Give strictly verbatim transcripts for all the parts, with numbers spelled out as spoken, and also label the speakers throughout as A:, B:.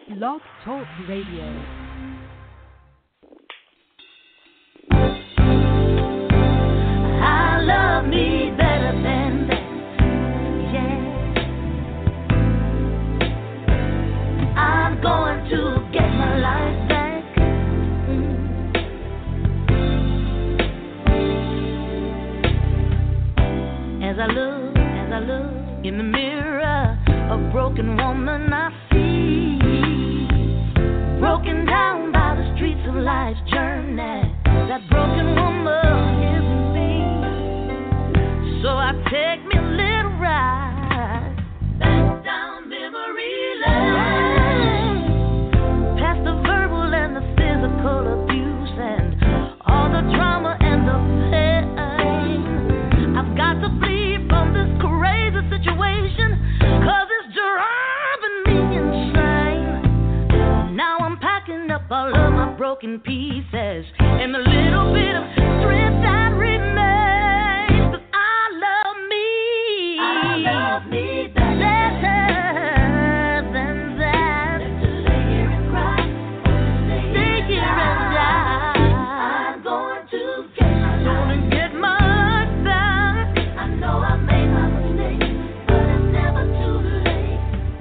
A: Blog Talk Radio.
B: I love me better than that, yeah. I'm going to get my life back. Mm. As I look, as I look in the mirror, a broken woman I see, broken down by the streets of life's journey. That broken woman isn't me. So I take me a little ride back down memory lane, past the verbal and the physical abuse and all the trauma and the pain. I've got to flee from this crazy situation, 'cause it's driving me insane. Now I'm packing up all of my broken pieces and a little bit of strength that remains. 'Cause I love me. I love me better than that. Than to lay here and cry, stay here and die. I'm going to get my life. Gonna get my life back. I know I made my mistakes, but it's never too late.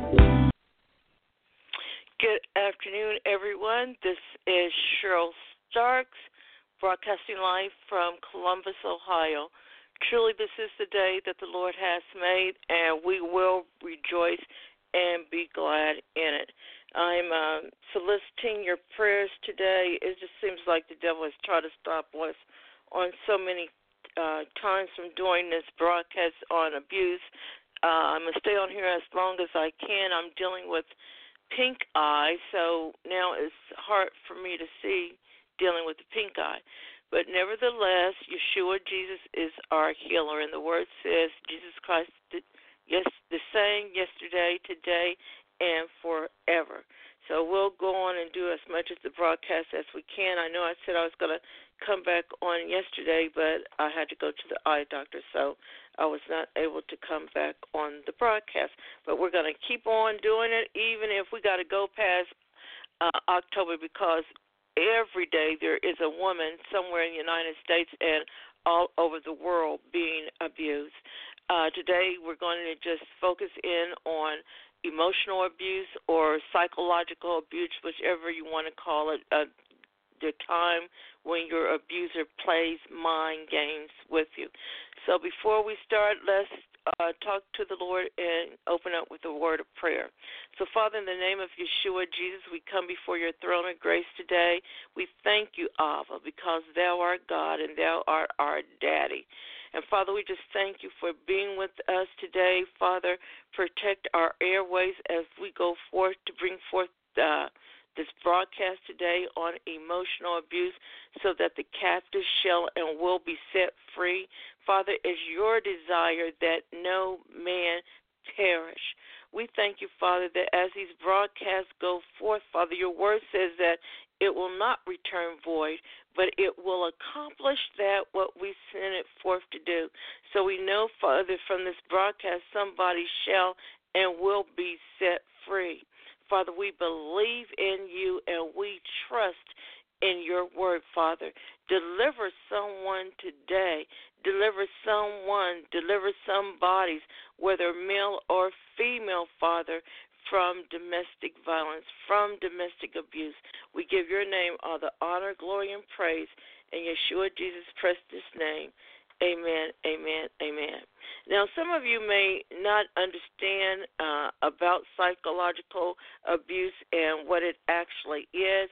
C: Good afternoon, everyone. This is Cheryl Starks, broadcasting live from Columbus, Ohio. Truly, this is the day that the Lord has made, and we will rejoice and be glad in it. I'm uh, soliciting your prayers today. It just seems like the devil has tried to stop us on so many uh, times from doing this broadcast on abuse. Uh, I'm going to stay on here as long as I can. I'm dealing with pink eye, so now it's hard for me to see dealing with the pink eye. But nevertheless, Yeshua, Jesus, is our healer. And the word says Jesus Christ, did, yes, the same yesterday, today, and forever. So we'll go on and do as much of the broadcast as we can. I know I said I was going to come back on yesterday, but I had to go to the eye doctor, so I was not able to come back on the broadcast. But we're going to keep on doing it, even if we got to go past uh, October, because every day there is a woman somewhere in the United States and all over the world being abused. Uh, today we're going to just focus in on emotional abuse or psychological abuse, whichever you want to call it, uh, the time when your abuser plays mind games with you. So before we start, let's uh, talk to the Lord and open up with a word of prayer. So, Father, in the name of Yeshua, Jesus, we come before your throne of grace today. We thank you, Abba, because thou art God and thou art our daddy. And, Father, we just thank you for being with us today. Father, protect our airways as we go forth to bring forth uh, this broadcast today on emotional abuse so that the captives shall and will be set free. Father, it's your desire that no man perish. We thank you, Father, that as these broadcasts go forth, Father, your word says that it will not return void, but it will accomplish that what we sent it forth to do. So we know, Father, from this broadcast, somebody shall and will be set free. Father, we believe in you and we trust in your word, Father. Deliver someone today. Deliver someone, deliver some bodies, whether male or female, Father, from domestic violence, from domestic abuse. We give your name all the honor, glory, and praise. In Yeshua, Jesus, precious name. Amen, amen, amen. Now, some of you may not understand uh, about psychological abuse and what it actually is.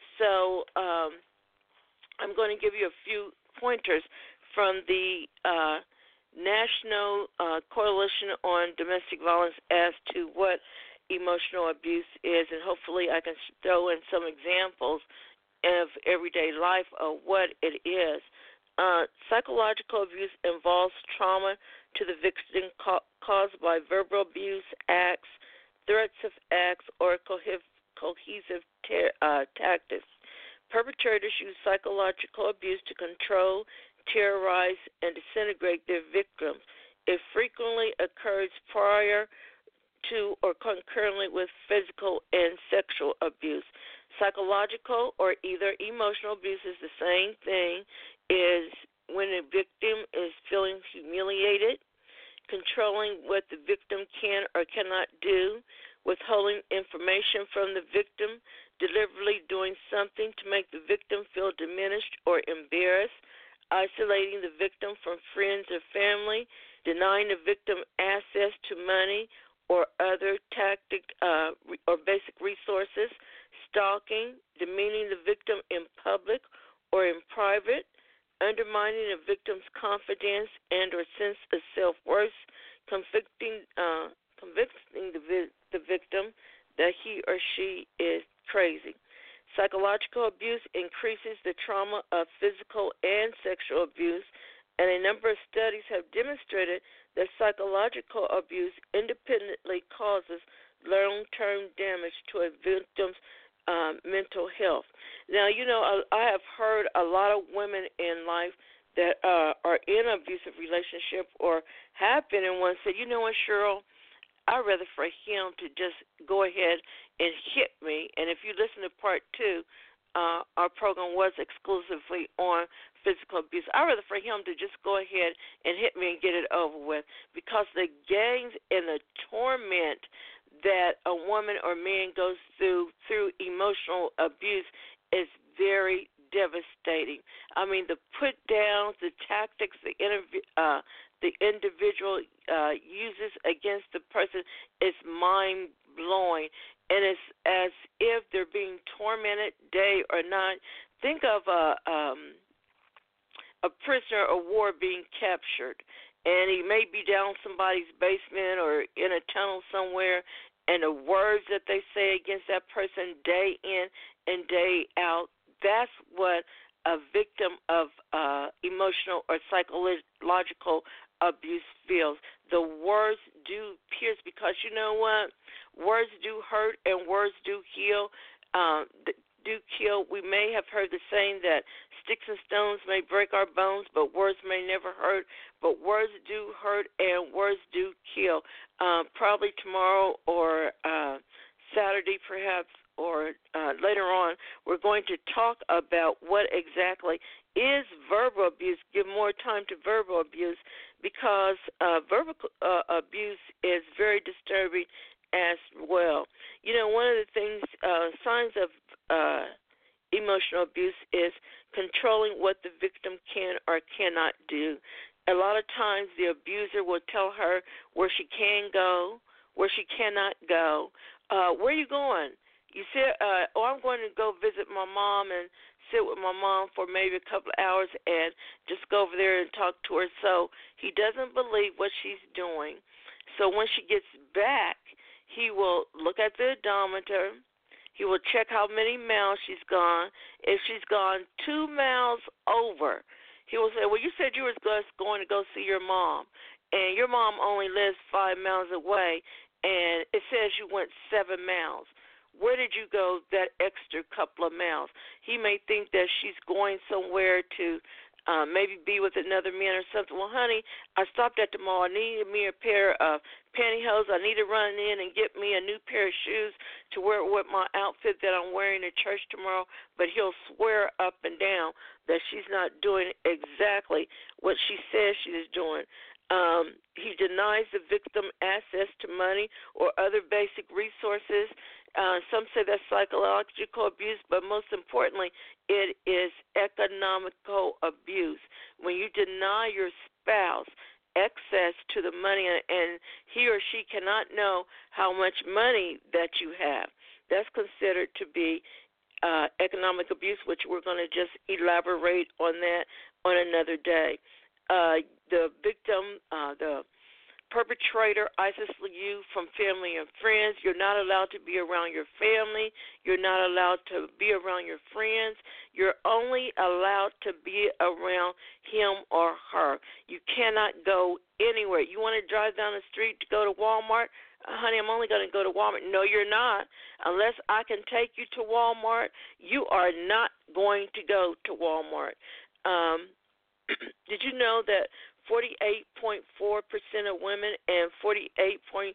C: So um, I'm going to give you a few pointers from the uh, National uh, Coalition on Domestic Violence as to what emotional abuse is, and hopefully I can throw in some examples of everyday life of what it is. Uh, psychological abuse involves trauma to the victim ca- caused by verbal abuse, acts, threats of acts, or cohe- cohesive ter- uh, tactics. Perpetrators use psychological abuse to control, terrorize, and disintegrate their victims. It frequently occurs prior to or concurrently with physical and sexual abuse. Psychological or either emotional abuse is the same thing, is when a victim is feeling humiliated, controlling what the victim can or cannot do, withholding information from the victim, deliberately doing something to make the victim feel diminished or embarrassed, isolating the victim from friends or family, denying the victim access to money or other tactic uh, or basic resources, stalking, demeaning the victim in public or in private, undermining the victim's confidence and or sense of self-worth, convicting, uh, convicting the, vi- the victim that he or she is crazy. Psychological abuse increases the trauma of physical and sexual abuse, and a number of studies have demonstrated that psychological abuse independently causes long-term damage to a victim's um, mental health. Now, you know, I, I have heard a lot of women in life that uh, are in an abusive relationship or have been in one say, you know what, Cheryl, I'd rather for him to just go ahead and hit me. And if you listen to part two, uh, our program was exclusively on physical abuse. I'd rather for him to just go ahead and hit me and get it over with, because the gangs and the torment that a woman or man goes through through emotional abuse is very devastating. I mean, the put downs, the tactics, the interv- uh, the individual uh, uses against the person is mind blowing, and it's as if they're being tormented day or night. Think of a um, a prisoner of war being captured, and he may be down somebody's basement or in a tunnel somewhere, and the words that they say against that person day in and day out, that's what a victim of uh, emotional or psychological abuse feels. The words do pierce, because you know what? Words do hurt and words do heal. Um, do kill. We may have heard the saying that sticks and stones may break our bones, but words may never hurt. But words do hurt and words do kill. Uh, probably tomorrow or uh, Saturday perhaps, or uh, later on, we're going to talk about what exactly is verbal abuse, give more time to verbal abuse, because uh, verbal uh, abuse is very disturbing as well. You know, one of the things, uh, signs of uh, emotional abuse is controlling what the victim can or cannot do. A lot of times the abuser will tell her where she can go, where she cannot go. Uh, where are you going? You said, uh, oh, I'm going to go visit my mom and sit with my mom for maybe a couple of hours and just go over there and talk to her. So he doesn't believe what she's doing. So when she gets back, he will look at the odometer. He will check how many miles she's gone. If she's gone two miles over, he will say, well, you said you were just going to go see your mom, and your mom only lives five miles away, and it says you went seven miles. Where did you go that extra couple of miles? He may think that she's going somewhere to uh, maybe be with another man or something. Well, honey, I stopped at the mall. I needed me a pair of pantyhose. I need to run in and get me a new pair of shoes to wear with my outfit that I'm wearing to church tomorrow. But he'll swear up and down that she's not doing exactly what she says she's doing. Um, he denies the victim access to money or other basic resources. Uh, some say that's psychological abuse, but most importantly, it is economical abuse. When you deny your spouse access to the money and he or she cannot know how much money that you have, that's considered to be uh, economic abuse, which we're going to just elaborate on that on another day. Uh, the victim, uh, the perpetrator isolates you from family and friends. You're not allowed to be around your family. You're not allowed to be around your friends. You're only allowed to be around him or her. You cannot go anywhere. You want to drive down the street to go to Walmart? Uh, honey, I'm only going to go to Walmart. No, you're not. Unless I can take you to Walmart, you are not going to go to Walmart. Um, did you know that forty-eight point four percent of women and forty-eight point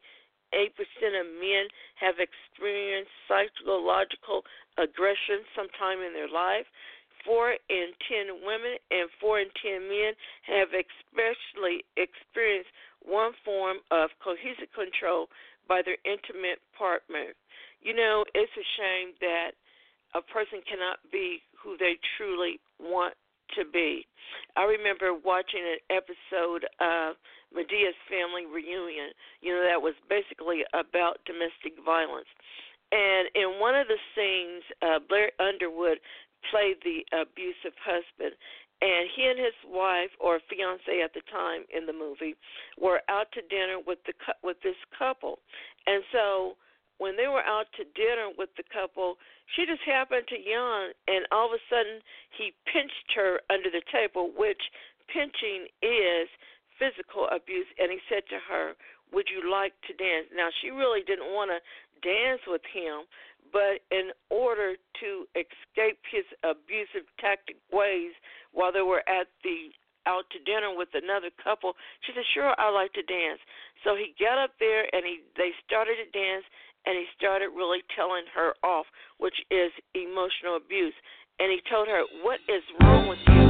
C: eight percent of men have experienced psychological aggression sometime in their life. Four in ten women and four in ten men have especially experienced one form of cohesive control by their intimate partner. You know, it's a shame that a person cannot be who they truly want to be. I remember watching an episode of Medea's Family Reunion, you know, that was basically about domestic violence. And in one of the scenes, uh, Blair Underwood played the abusive husband, and he and his wife, or fiance at the time in the movie, were out to dinner with the with this couple. And so when they were out to dinner with the couple, she just happened to yawn, and all of a sudden he pinched her under the table, which pinching is physical abuse, and he said to her, "Would you like to dance?" Now, she really didn't want to dance with him, but in order to escape his abusive tactic ways while they were at the out to dinner with another couple, she said, "Sure, I'd like to dance." So he got up there, and he they started to dance, and he started really telling her off, which is emotional abuse. And he told her, "What is wrong with you?"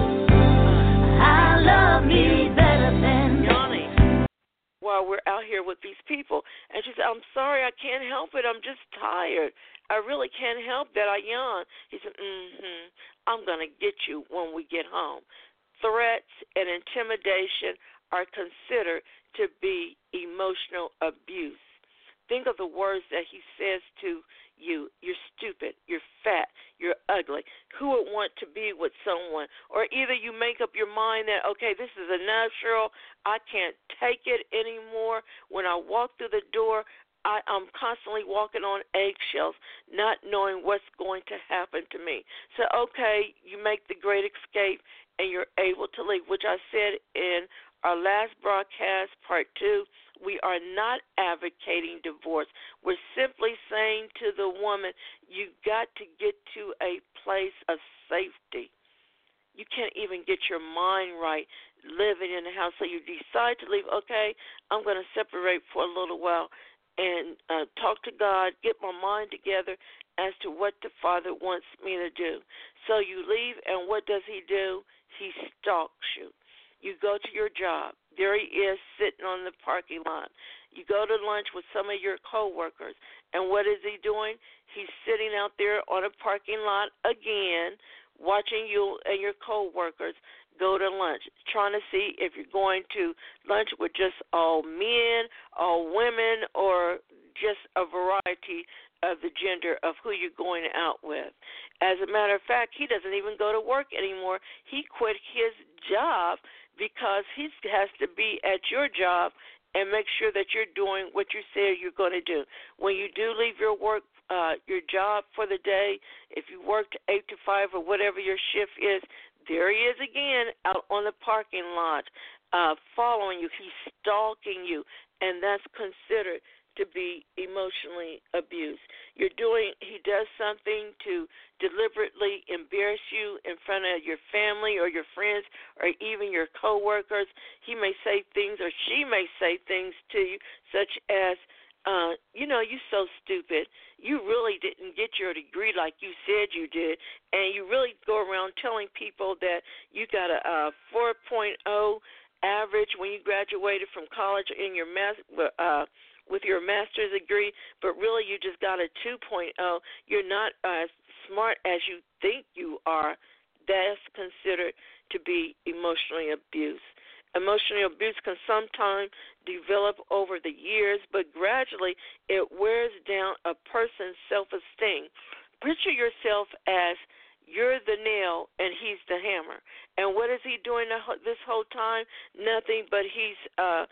B: I love me better than
C: Johnny. While we're out here with these people. And she said, "I'm sorry, I can't help it. I'm just tired. I really can't help that I yawn." He said, mm-hmm, "I'm going to get you when we get home." Threats and intimidation are considered to be emotional abuse. Think of the words that he says to you. You're stupid. You're fat. You're ugly. Who would want to be with someone? Or either you make up your mind that, okay, this is enough, Cheryl. I can't take it anymore. When I walk through the door, I, I'm constantly walking on eggshells, not knowing what's going to happen to me. So, okay, you make the great escape, and you're able to leave, which I said in our last broadcast, part two. We are not advocating divorce. We're simply saying to the woman, you got to get to a place of safety. You can't even get your mind right living in the house. So you decide to leave, okay, I'm going to separate for a little while and uh, talk to God, get my mind together as to what the Father wants me to do. So you leave, and what does he do? He stalks you. You go to your job. There he is sitting on the parking lot. You go to lunch with some of your coworkers, and what is he doing? He's sitting out there on a parking lot again, watching you and your coworkers go to lunch, trying to see if you're going to lunch with just all men, all women, or just a variety of the gender of who you're going out with. As a matter of fact, he doesn't even go to work anymore. He quit his job because he has to be at your job and make sure that you're doing what you say you're going to do. When you do leave your work, uh, your job for the day, if you worked eight to five or whatever your shift is, there he is again out on the parking lot uh, following you. He's stalking you, and that's considered to be emotionally abused. You're doing, he does something to deliberately embarrass you in front of your family or your friends or even your coworkers. He may say things, or she may say things to you, such as, uh, you know, you're so stupid. You really didn't get your degree like you said you did, and you really go around telling people that you got a, a four point oh average when you graduated from college in your math, uh, with your master's degree, but really you just got a two point oh. You're not as smart as you think you are. That's considered to be emotionally abused. Emotional abuse can sometimes develop over the years, but gradually it wears down a person's self-esteem. Picture yourself as you're the nail and he's the hammer. And what is he doing this whole time? Nothing, but he's uh,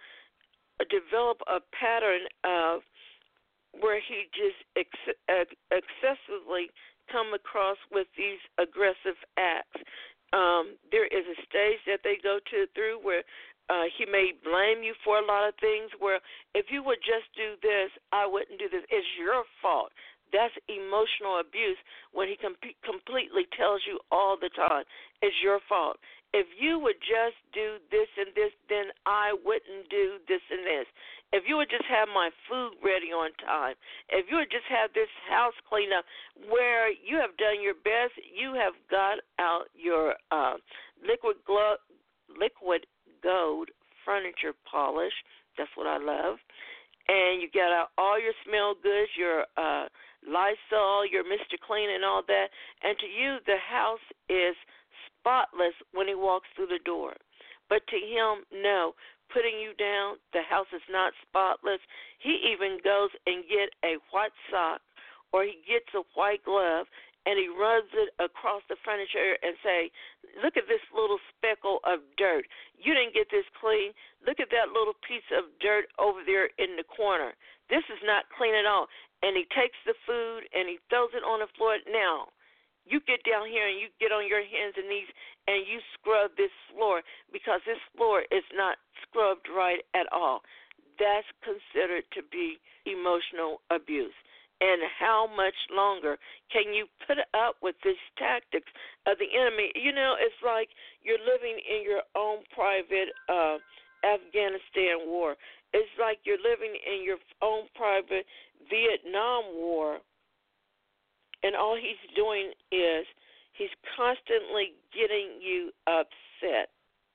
C: develop a pattern of where he just ex- ex- excessively come across with these aggressive acts. Um, there is a stage that they go to through where uh, he may blame you for a lot of things, where if you would just do this, I wouldn't do this. It's your fault. That's emotional abuse when he com- completely tells you all the time, it's your fault. If you would just do this and this, then I wouldn't do this and this. If you would just have my food ready on time, if you would just have this house cleaned up, where you have done your best, you have got out your uh, liquid glo- liquid gold furniture polish. That's what I love. And you got out all your smell goods, your uh, Lysol, your Mister Clean, and all that. And to you, the house is spotless when he walks through the door. But to him, no. Putting you down, the house is not spotless. He even goes and get a white sock, or he gets a white glove, and he rubs it across the furniture and say, look at this little speckle of dirt. You didn't get this clean. Look at that little piece of dirt over there in the corner. This is not clean at all. And he takes the food and he throws it on the floor. Now, you get down here and you get on your hands and knees and you scrub this floor, because this floor is not scrubbed right at all. That's considered to be emotional abuse. And how much longer can you put up with these tactics of the enemy? You know, it's like you're living in your own private uh, Afghanistan war. It's like you're living in your own private Vietnam war. And all he's doing is he's constantly getting you upset.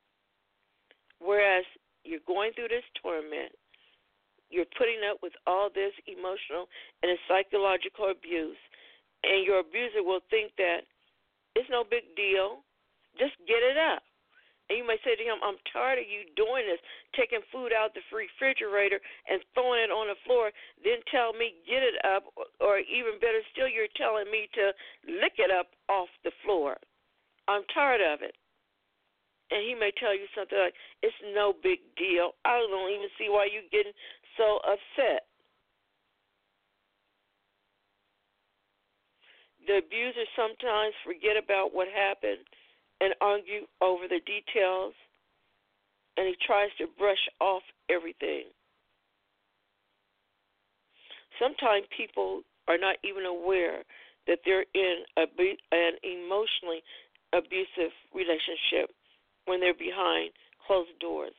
C: Whereas you're going through this torment, you're putting up with all this emotional and psychological abuse, and your abuser will think that it's no big deal. Just get it up. And you may say to him, I'm tired of you doing this, taking food out the refrigerator and throwing it on the floor, then tell me get it up, or even better still, you're telling me to lick it up off the floor. I'm tired of it. And he may tell you something like, it's no big deal. I don't even see why you're getting so upset. The abuser sometimes forget about what happened and argue over the details, and he tries to brush off everything. Sometimes people are not even aware that they're in a, an emotionally abusive relationship when they're behind closed doors.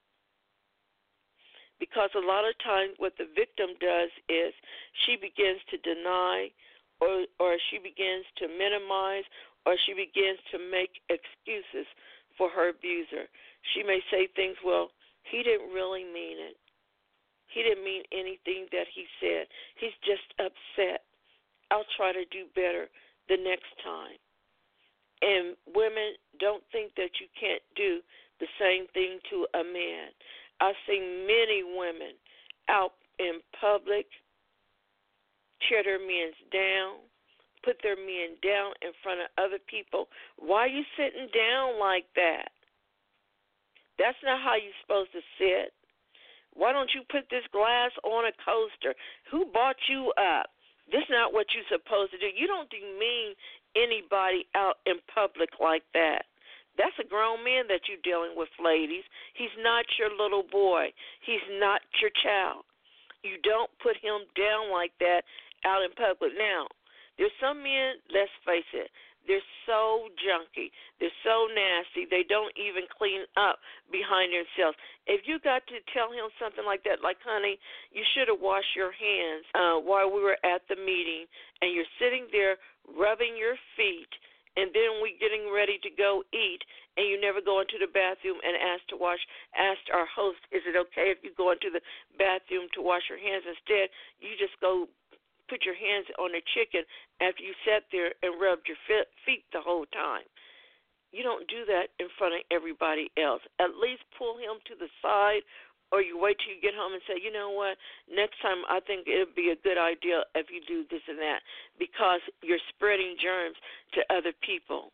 C: Because a lot of times what the victim does is she begins to deny, or, or she begins to minimize, or she begins to make excuses for her abuser. She may say things, well, he didn't really mean it. He didn't mean anything that he said. He's just upset. I'll try to do better the next time. And women, don't think that you can't do the same thing to a man. I've seen many women out in public tear their men down, put their men down in front of other people. Why are you sitting down like that? That's not how you're supposed to sit. Why don't you put this glass on a coaster? Who brought you up? This is not what you're supposed to do. You don't demean anybody out in public like that. That's a grown man that you're dealing with, ladies. He's not your little boy. He's not your child. You don't put him down like that out in public. Now, there's some men, let's face it, they're so junky. They're so nasty. They don't even clean up behind themselves. If you got to tell him something like that, like, honey, you should have washed your hands uh, while we were at the meeting, and you're sitting there rubbing your feet, and then we getting ready to go eat, and you never go into the bathroom and ask to wash, asked our host, is it okay if you go into the bathroom to wash your hands? Instead, you just go put your hands on the chicken after you sat there and rubbed your feet the whole time. You don't do that in front of everybody else. At least pull him to the side, or you wait till you get home and say, you know what, next time I think it would be a good idea if you do this and that, because you're spreading germs to other people.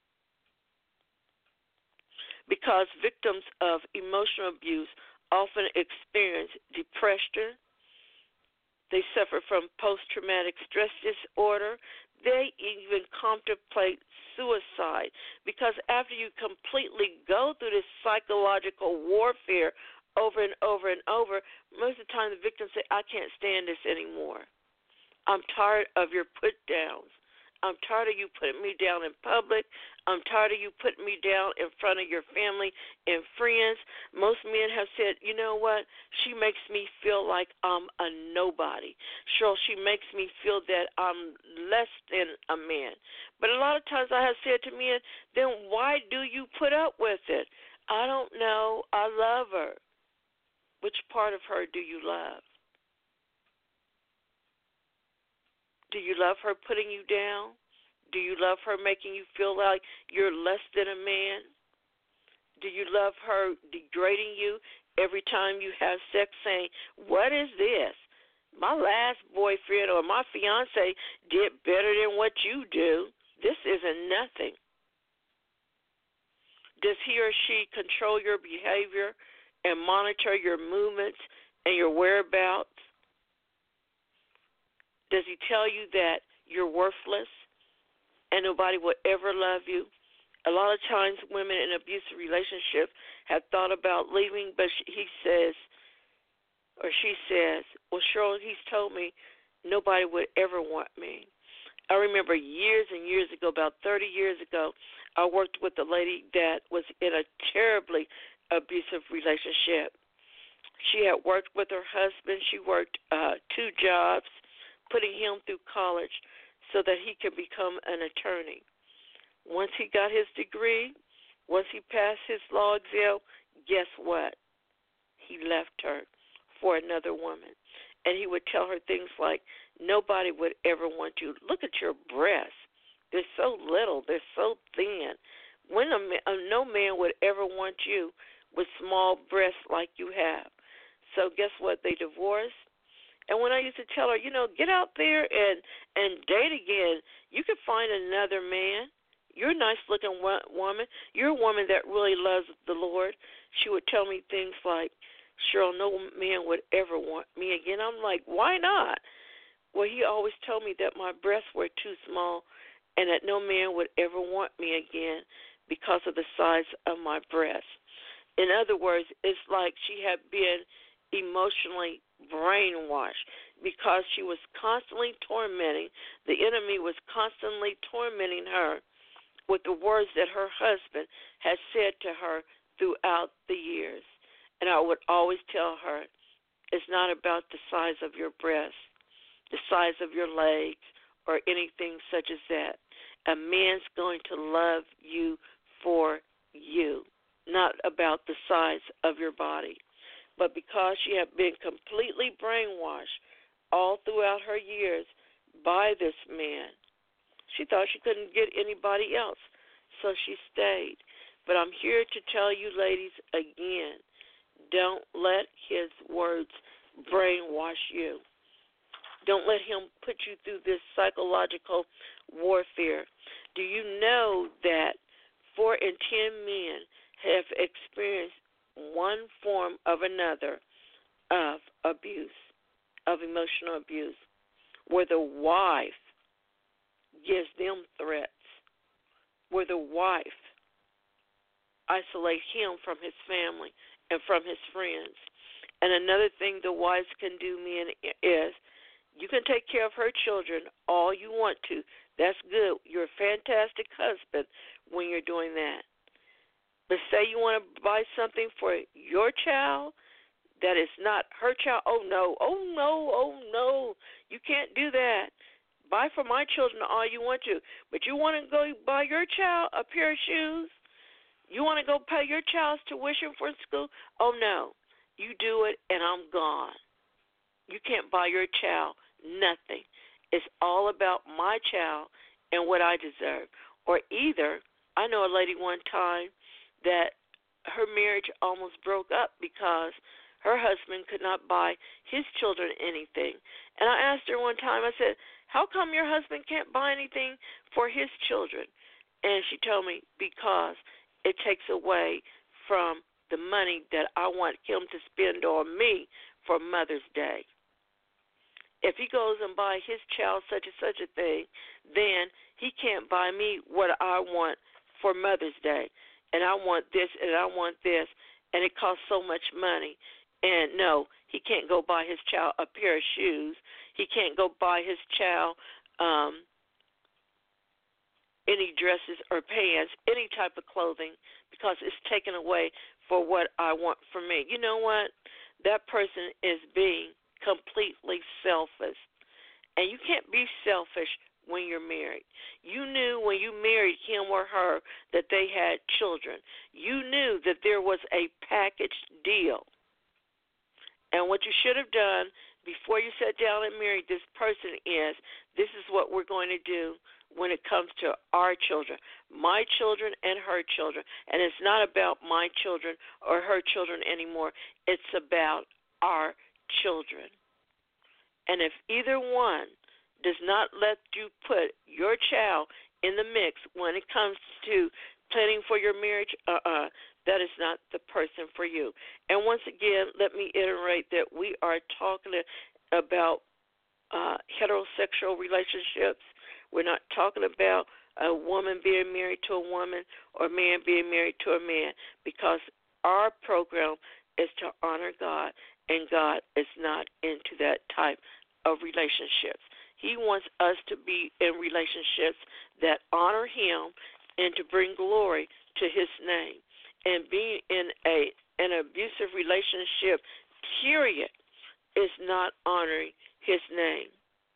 C: Because victims of emotional abuse often experience depression. They suffer from post-traumatic stress disorder. They even contemplate suicide, because after you completely go through this psychological warfare over and over and over, most of the time the victims say, I can't stand this anymore. I'm tired of your put-downs. I'm tired of you putting me down in public. I'm tired of you putting me down in front of your family and friends. Most men have said, you know what? She makes me feel like I'm a nobody. Cheryl, she makes me feel that I'm less than a man. But a lot of times I have said to men, then why do you put up with it? I don't know. I love her. Which part of her do you love? Do you love her putting you down? Do you love her making you feel like you're less than a man? Do you love her degrading you every time you have sex, saying, what is this? My last boyfriend or my fiance did better than what you do. This isn't nothing. Does he or she control your behavior and monitor your movements and your whereabouts? Does he tell you that you're worthless and nobody will ever love you? A lot of times women in abusive relationships have thought about leaving, but he says, or she says, well, Cheryl, he's told me nobody would ever want me. I remember years and years ago, about thirty years ago, I worked with a lady that was in a terribly abusive relationship. She had worked with her husband. She worked uh, two jobs, putting him through college so that he could become an attorney. Once he got his degree, once he passed his law exam, guess what? He left her for another woman. And he would tell her things like, nobody would ever want you. Look at your breasts. They're so little. They're so thin. When a man, no man would ever want you with small breasts like you have. So guess what? They divorced. And when I used to tell her, you know, get out there and, and date again, you could find another man. You're a nice-looking woman. You're a woman that really loves the Lord. She would tell me things like, Cheryl, no man would ever want me again. I'm like, why not? Well, he always told me that my breasts were too small and that no man would ever want me again because of the size of my breasts. In other words, it's like she had been emotionally brainwashed because she was constantly tormenting. The enemy was constantly tormenting her with the words that her husband had said to her throughout the years. And I would always tell her, it's not about the size of your breasts, the size of your legs, or anything such as that. A man's going to love you for you, not about the size of your body. But because she had been completely brainwashed all throughout her years by this man, she thought she couldn't get anybody else, so she stayed. But I'm here to tell you, ladies, again, don't let his words brainwash you. Don't let him put you through this psychological warfare. Do you know that four in ten men have experienced one form of another of abuse, of emotional abuse, where the wife gives them threats, where the wife isolates him from his family and from his friends. And another thing the wives can do, men, is you can take care of her children all you want to. That's good. You're a fantastic husband when you're doing that. But say you want to buy something for your child that is not her child. Oh, no. Oh, no. Oh, no. You can't do that. Buy for my children all you want to. But you want to go buy your child a pair of shoes? You want to go pay your child's tuition for school? Oh, no. You do it, and I'm gone. You can't buy your child nothing. It's all about my child and what I deserve. Or either, I know a lady one time that her marriage almost broke up because her husband could not buy his children anything. And I asked her one time, I said, how come your husband can't buy anything for his children? And she told me, because it takes away from the money that I want him to spend on me for Mother's Day. If he goes and buy his child such and such a thing, then he can't buy me what I want for Mother's Day. And I want this and I want this, and it costs so much money. And no, he can't go buy his child a pair of shoes. He can't go buy his child um, any dresses or pants, any type of clothing, because it's taken away for what I want for me. You know what? That person is being completely selfish. And you can't be selfish when you're married. You knew when you married him or her that they had children. You knew that there was a packaged deal. And what you should have done before you sat down and married this person is, this is what we're going to do when it comes to our children, my children and her children. And it's not about my children or her children anymore. It's about our children. And if either one does not let you put your child in the mix when it comes to planning for your marriage, uh-uh, that is not the person for you. And once again, let me iterate that we are talking about uh, heterosexual relationships. We're not talking about a woman being married to a woman or a man being married to a man, because our program is to honor God, and God is not into that type of relationships. He wants us to be in relationships that honor him and to bring glory to his name. And being in a an abusive relationship, period, is not honoring his name.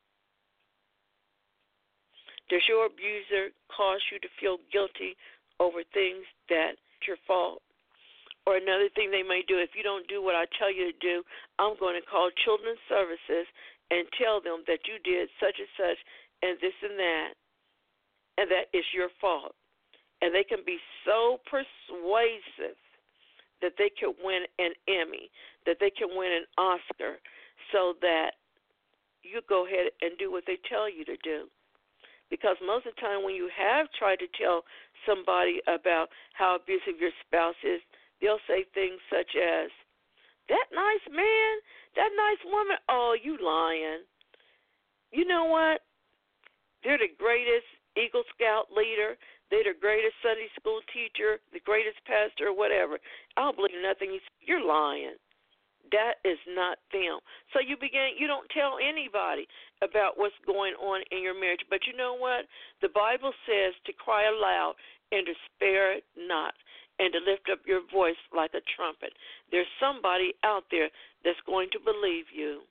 C: Does your abuser cause you to feel guilty over things that are your fault? Or another thing they may do, if you don't do what I tell you to do, I'm going to call Children's Services and tell them that you did such and such and this and that, and that is your fault. And they can be so persuasive that they can win an Emmy, that they can win an Oscar, so that you go ahead and do what they tell you to do. Because most of the time when you have tried to tell somebody about how abusive your spouse is, they'll say things such as, that nice man, that nice woman, oh, you lying. You know what? They're the greatest Eagle Scout leader. They're the greatest Sunday school teacher, the greatest pastor, or whatever. I don't believe nothing you say. You're lying. That is not them. So you begin, you don't tell anybody about what's going on in your marriage. But you know what? The Bible says to cry aloud and to spare it not, and to lift up your voice like a trumpet. There's somebody out there that's going to believe you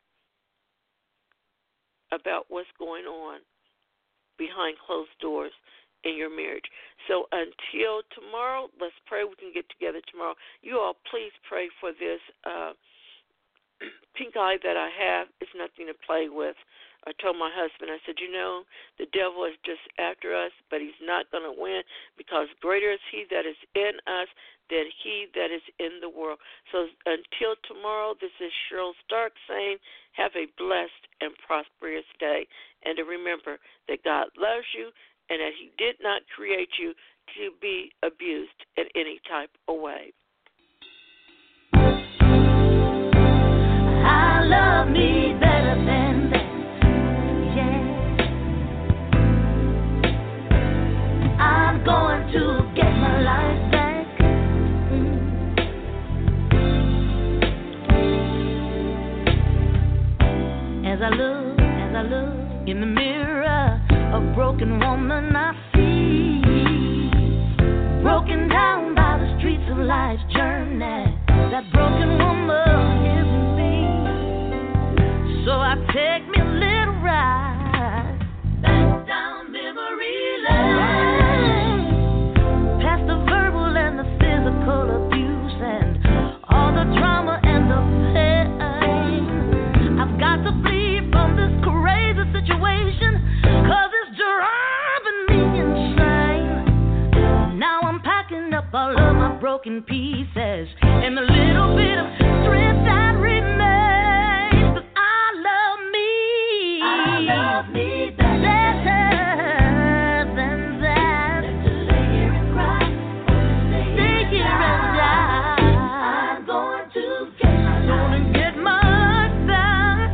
C: about what's going on behind closed doors in your marriage. So until tomorrow, let's pray we can get together tomorrow. You all please pray for this uh, pink eye that I have. It's nothing to play with. I told my husband, I said, you know, the devil is just after us, but he's not going to win, because greater is he that is in us than he that is in the world. So until tomorrow, this is Cheryl Stark saying, have a blessed and prosperous day. And to remember that God loves you and that he did not create you to be abused in any type of way.
B: I love me better than that, yeah. I'm going to get my life back. Mm. As I look, as I look in the mirror, a broken woman I see, broken down by the streets of life's journey. That broken woman isn't me. So I take me a little ride back down memory lane, past the verbal and the physical abuse and all the trauma and the pain. I've got to flee from this crazy situation, 'cause it's driving me insane. Now I'm packing up all of my broken pieces and the little bit of strength that remains. 'Cause I love me. I love me.